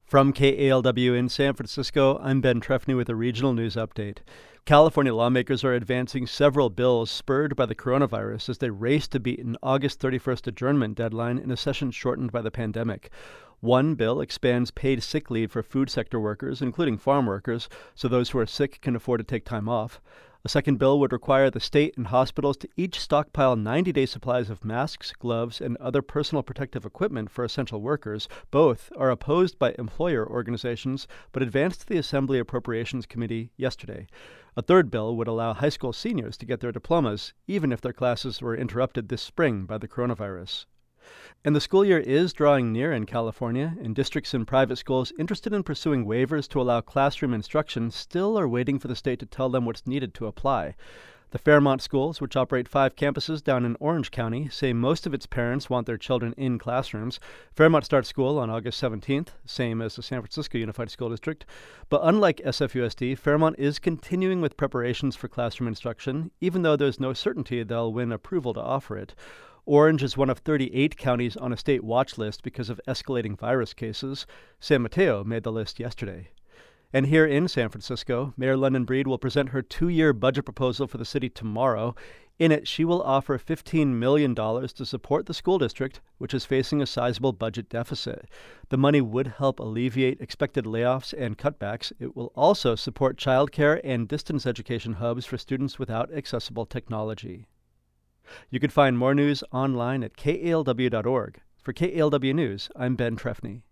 From KALW in San Francisco, I'm Ben Trefny with a regional news update. California lawmakers are advancing several bills spurred by the coronavirus as they race to beat an August 31st adjournment deadline in a session shortened by the pandemic. One bill expands paid sick leave for food sector workers, including farm workers, so those who are sick can afford to take time off. A second bill would require the state and hospitals to each stockpile 90-day supplies of masks, gloves, and other personal protective equipment for essential workers. Both are opposed by employer organizations, but advanced to the Assembly Appropriations Committee yesterday. A third bill would allow high school seniors to get their diplomas, even if their classes were interrupted this spring by the coronavirus. And the school year is drawing near in California, and districts and private schools interested in pursuing waivers to allow classroom instruction still are waiting for the state to tell them what's needed to apply. The Fairmont schools, which operate 5 campuses down in Orange County, say most of its parents want their children in classrooms. Fairmont starts school on August 17th, same as the San Francisco Unified School District. But unlike SFUSD, Fairmont is continuing with preparations for classroom instruction, even though there's no certainty they'll win approval to offer it. Orange is one of 38 counties on a state watch list because of escalating virus cases. San Mateo made the list yesterday. And here in San Francisco, Mayor London Breed will present her 2-year budget proposal for the city tomorrow. In it, she will offer $15 million to support the school district, which is facing a sizable budget deficit. The money would help alleviate expected layoffs and cutbacks. It will also support childcare and distance education hubs for students without accessible technology. You can find more news online at kalw.org. For KALW News, I'm Ben Trefny.